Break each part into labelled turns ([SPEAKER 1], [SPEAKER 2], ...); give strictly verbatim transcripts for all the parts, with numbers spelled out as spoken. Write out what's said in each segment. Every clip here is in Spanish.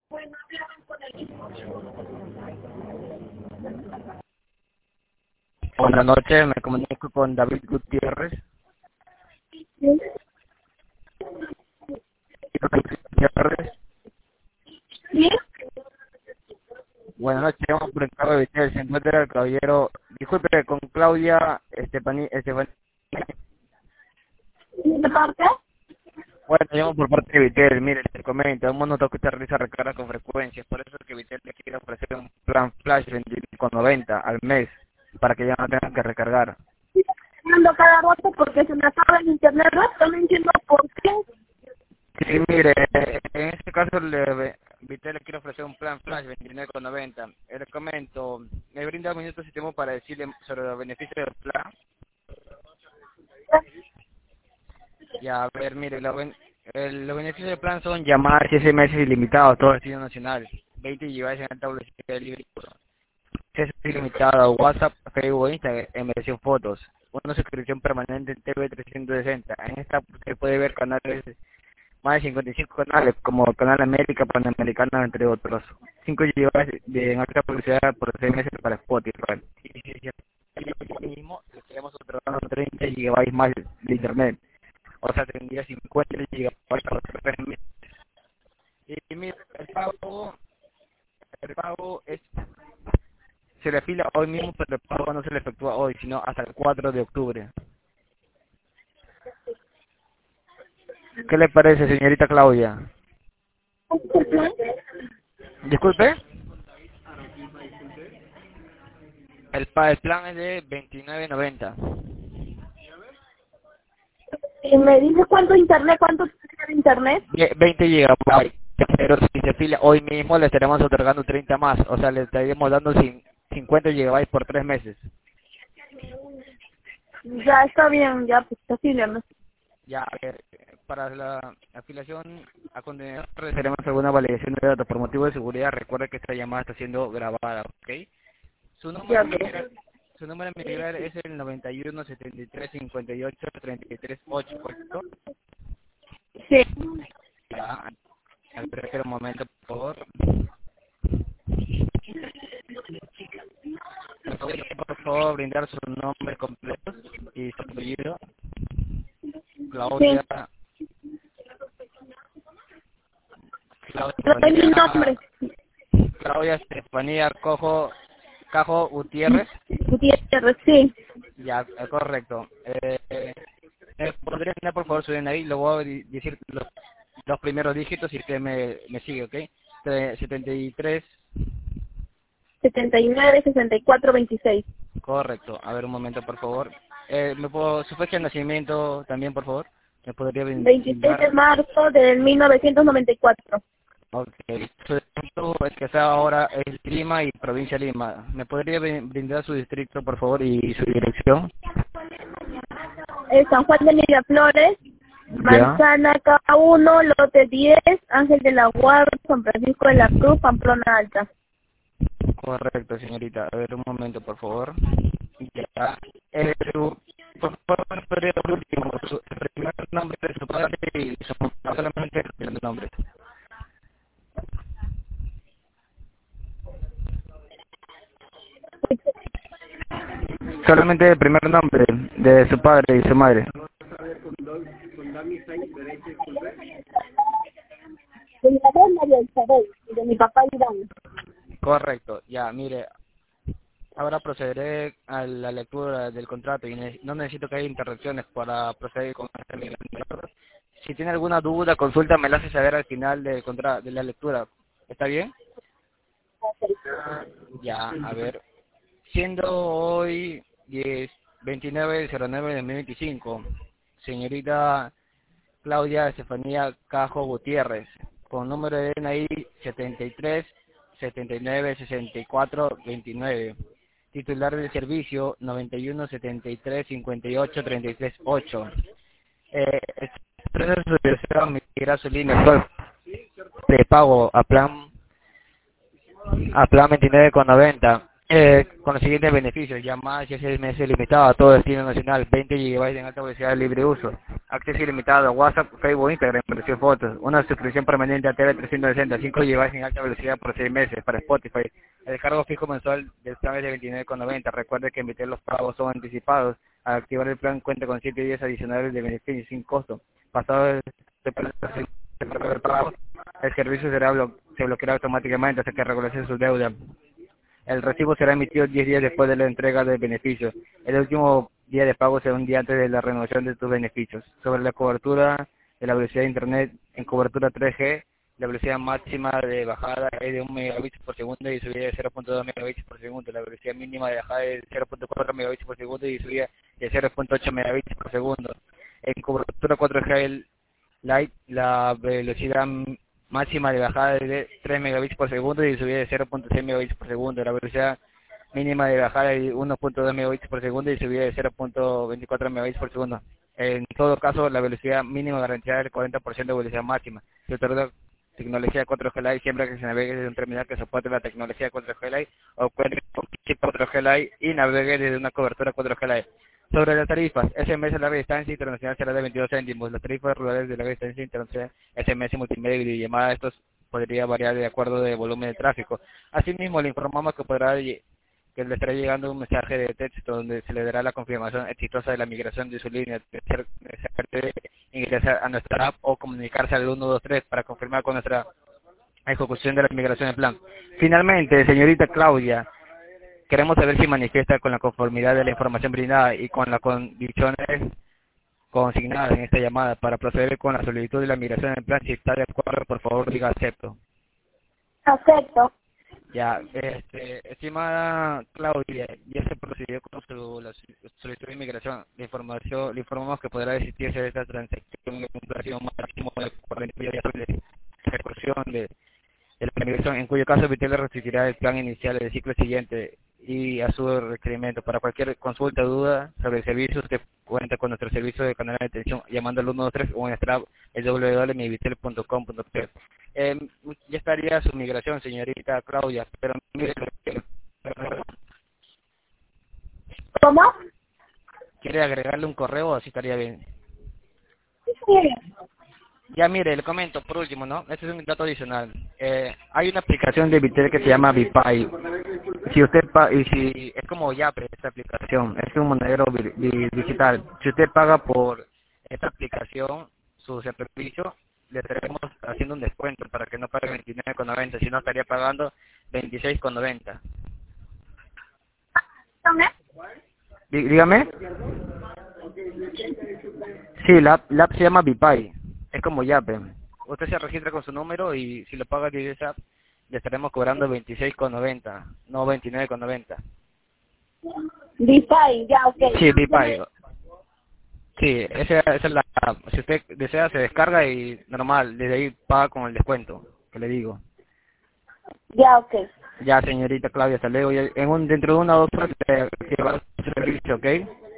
[SPEAKER 1] Buenas noches, me comunico con David Gutiérrez.
[SPEAKER 2] Sí.
[SPEAKER 1] Gutiérrez.
[SPEAKER 2] ¿Sí?
[SPEAKER 1] Buenas noches, llamo por encargo de Vitel, se encuentra el caballero, disculpe, con Claudia Estefani, Estefani.
[SPEAKER 2] ¿De parte?
[SPEAKER 1] Bueno, llamo por parte de Vitel, mire, te comento, hemos notado que usted realiza recargas con frecuencia, por eso es que Vitel le quiere ofrecer un plan flash veintiuno con noventa al mes, para que ya no tengan que recargar.
[SPEAKER 2] Mando cada rato porque se me acaba el internet, no entiendo por qué.
[SPEAKER 1] Sí, mire, en este caso le, Vitel le quiere ofrecer un plan flash veintinueve con noventa. Le comento, me brinda minutos y tiempo para decirle sobre los beneficios del plan. Ya, a ver, mire, lo ben- el- los beneficios del plan son llamadas y S M S ilimitados, todo destino nacional, veinte gigabytes en alta velocidad libre, acceso ilimitado a WhatsApp, Facebook e Instagram en versión fotos, una suscripción permanente en T V trescientos sesenta. En esta usted puede ver canales, más de cincuenta y cinco canales, como Canal América, Panamericana, entre otros. cinco gigabytes de en alta velocidad por S M S para Spotify. Y si si mismo, le queremos otorgando treinta gigabytes más de internet. O sea, tendría cincuenta gigabytes para los tres meses. Y mira, el pago, el pago es, se le fila hoy mismo, pero el pago no se le efectúa hoy, sino hasta el cuatro de octubre. ¿Qué le parece, señorita Claudia? Disculpe. El, pa- el plan es de veintinueve noventa.
[SPEAKER 2] Y me dice cuánto internet, cuánto tiene de internet.
[SPEAKER 1] Ve- veinte gigabytes. Pero si se fila hoy mismo, le estaremos otorgando treinta más. O sea, le estaríamos dando cin- cincuenta gigabytes por tres meses.
[SPEAKER 2] Ya está bien, ya pues afíliame.
[SPEAKER 1] Ya, a ver, para la afiliación a continuación realizaremos alguna validación de datos. Por motivo de seguridad, recuerde que esta llamada está siendo grabada, ¿ok? Su número,
[SPEAKER 2] Ya,
[SPEAKER 1] en
[SPEAKER 2] ok.
[SPEAKER 1] militar- su número en militar es el noventa y uno, setenta y tres, cincuenta y ocho, treinta y tres, ocho, ¿correcto?
[SPEAKER 2] Sí.
[SPEAKER 1] Ya, a ver, espera un momento, por favor. ¿Me podría, por favor, brindar su nombre completo y su apellido?
[SPEAKER 2] Sí.
[SPEAKER 1] Claudia, Claudia
[SPEAKER 2] Yo doy mi
[SPEAKER 1] Estefanía,
[SPEAKER 2] nombre.
[SPEAKER 1] Claudia Estefanía Cojo, Cajo Gutiérrez.
[SPEAKER 2] Gutiérrez, sí.
[SPEAKER 1] Ya, eh, correcto. Eh, eh, ¿me podría dar, por favor, su D N I? Le voy a di- decir los, los primeros dígitos y usted me, me sigue, ¿ok? Tre- setenta y tres,
[SPEAKER 2] setenta y nueve, sesenta y cuatro, veintiséis.
[SPEAKER 1] correcto. A ver, un momento, por favor. Eh, ¿me puedo, su fecha de nacimiento también, por favor? ¿Me podría
[SPEAKER 2] veintiséis de
[SPEAKER 1] brindar?
[SPEAKER 2] marzo del mil novecientos noventa y cuatro.
[SPEAKER 1] Ok. Su distrito es que está ahora es Lima y provincia de Lima. ¿Me podría brin- brindar su distrito, por favor, y su dirección?
[SPEAKER 2] Eh, San Juan de Miraflores,
[SPEAKER 1] Ya.
[SPEAKER 2] Manzana K uno, lote diez, Ángel de la Guarda, San Francisco de la Cruz, Pamplona Alta.
[SPEAKER 1] Correcto, señorita. A ver, un momento, por favor. Ya. Eh, su, por favor, ¿me podría dar por último su el primer nombre de su padre y su solamente el primer nombre? Solamente el primer nombre de su padre y su madre.
[SPEAKER 2] De mi papá María Isabel y de mi papá Iván.
[SPEAKER 1] Correcto. Ya, mire. Ahora procederé a la lectura del contrato y ne- no necesito que haya interrupciones para proceder con este lectura. Si tiene alguna duda, consulta, me la hace saber al final del contra de la lectura. ¿Está bien? Ya, a ver. Siendo hoy diez, veintinueve de nueve de dos mil veinticinco, señorita Claudia Estefanía Cajo Gutiérrez, con número de D N I setenta y tres, setenta y nueve, sesenta y cuatro, veintinueve. Titular del servicio noventa y uno, setenta y tres, cincuenta y ocho, treinta y tres, ocho. Eh, expresa su deseo de migrar su línea actual de pago a plan a plan veintinueve con noventa. Eh, con los siguientes beneficios: llamadas y S M S limitado a todo destino nacional, veinte gigabytes en alta velocidad de libre uso, acceso ilimitado a WhatsApp, Facebook, Instagram, impresión fotos, una suscripción permanente a T V trescientos sesenta, cinco gigabytes en alta velocidad por seis meses para Spotify. El cargo fijo mensual del plan es de veintinueve con noventa. Recuerde que emitir los pagos son anticipados. Al activar el plan cuenta con siete días adicionales de beneficio sin costo. Pasado este plan de pago, el servicio será blo se bloqueará automáticamente hasta que regularice su deuda. El recibo será emitido diez días después de la entrega del beneficio. El último día de pago será un día antes de la renovación de tus beneficios. Sobre la cobertura de la velocidad de Internet en cobertura tres G, la velocidad máxima de bajada es de un megabits por segundo y subida de cero punto dos megabits por segundo. La velocidad mínima de bajada es de cero punto cuatro megabits por segundo y subida de cero punto ocho megabits por segundo. En cobertura cuatro G Lite, la velocidad máxima de bajada es de tres megabits por segundo y subida de cero punto seis megabits por segundo. La velocidad mínima de bajada es de uno punto dos megabits por segundo y subida de cero punto veinticuatro megabits por segundo. En todo caso, la velocidad mínima garantizada es el cuarenta por ciento de velocidad máxima. Se otorga tecnología cuatro G Lite siempre que se navegue desde un terminal que soporte la tecnología cuatro G Lite o cuente con chip cuatro G Lite y navegue desde una cobertura cuatro G Lite. Sobre las tarifas, S M S de larga distancia internacional será de veintidós céntimos. Las tarifas rurales de larga distancia internacional, S M S multimedia y videollamada, estos podría variar de acuerdo de volumen de tráfico. Asimismo, le informamos que podrá que le estará llegando un mensaje de texto donde se le dará la confirmación exitosa de la migración de su línea, de ser necesario ingresar a nuestra app o comunicarse al uno dos tres para confirmar con nuestra ejecución de la migración del plan. Finalmente, señorita Claudia, queremos saber si manifiesta con la conformidad de la información brindada y con las condiciones consignadas en esta llamada para proceder con la solicitud de la migración del plan. Si está de acuerdo, por favor, diga acepto.
[SPEAKER 2] Acepto.
[SPEAKER 1] Ya, este, estimada Claudia, ya se procedió con su la solicitud de inmigración. Le información, le informamos que podrá desistirse de esta transacción en un plazo máximo de cuarenta días de ejecución de, de la inmigración, en cuyo caso Vitel le restituirá el plan inicial del ciclo siguiente y a su requerimiento. Para cualquier consulta o duda sobre el servicio, usted cuenta con nuestro servicio de canal de atención llamando al uno dos tres o en nuestra el w w w punto mi vitel punto com punto p. Eh, ya estaría su migración, señorita Claudia, pero mire,
[SPEAKER 2] ¿Cómo?
[SPEAKER 1] ¿quiere agregarle un correo? Así estaría bien.
[SPEAKER 2] Sí.
[SPEAKER 1] Ya mire, le comento por último, ¿no? Este es un dato adicional. Eh, hay una aplicación de Vitel que se llama Vipay. Si usted pa y si es como Yape esta aplicación, es un monedero vi vi digital. Si usted paga por esta aplicación, su servicio, le estaremos haciendo un descuento para que no pague veintinueve con noventa, si no estaría pagando veintiséis con noventa. Dí Dígame. Sí, la, la app se llama Vipay. Es como Yape. Usted se registra con su número y si lo paga desde esa app, le estaremos cobrando veintiséis con noventa, no veintinueve con noventa.
[SPEAKER 2] Vipay, ya, ok.
[SPEAKER 1] Sí, Vipay. Sí, esa, esa es la app. Si usted desea, se descarga y normal, desde ahí paga con el descuento, que le digo.
[SPEAKER 2] Ya, ok.
[SPEAKER 1] Ya, señorita Claudia, hasta luego. Ya en un, dentro de una o dos horas se llevará su servicio, ¿ok?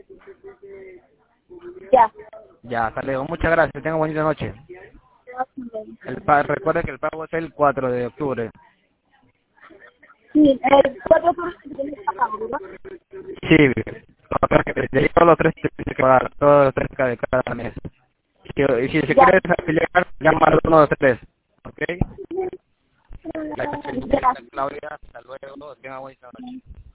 [SPEAKER 2] Ya.
[SPEAKER 1] Ya, hasta luego. Muchas gracias. Tenga bonita noche. El pa recuerda que el pago es el cuatro de octubre.
[SPEAKER 2] Sí, el cuatro por ciento de pago, ¿verdad?
[SPEAKER 1] Sí, de ahí todos los tres tienen que pagar, todos los tres de cada mes. Si, y si se
[SPEAKER 2] Ya.
[SPEAKER 1] quiere desafiliar, llama al uno dos tres, ¿ok? La
[SPEAKER 2] Ya.
[SPEAKER 1] señorita Claudia, hasta luego, tenga bonita noche.